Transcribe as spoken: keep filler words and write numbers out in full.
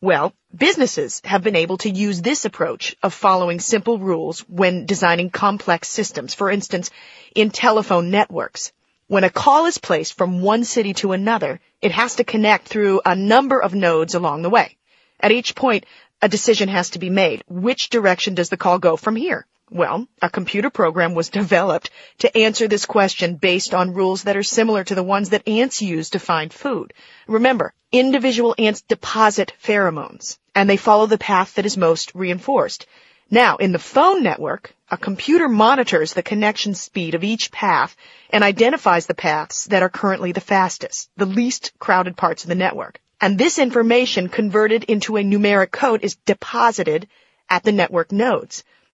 Well, businesses have been able to use this approach of following simple rules when designing complex systems. For instance, in telephone networks, when a call is placed from one city to another, it has to connect through a number of nodes along the way. At each point, a decision has to be made. Which direction does the call go from here? Well, a computer program was developed to answer this question based on rules that are similar to the ones that ants use to find food. Remember, individual ants deposit pheromones, and they follow the path that is most reinforced. Now, in the phone network, a computer monitors the connection speed of each path and identifies the paths that are currently the fastest, the least crowded parts of the network. And this information converted into a numeric code is deposited at the network nodes.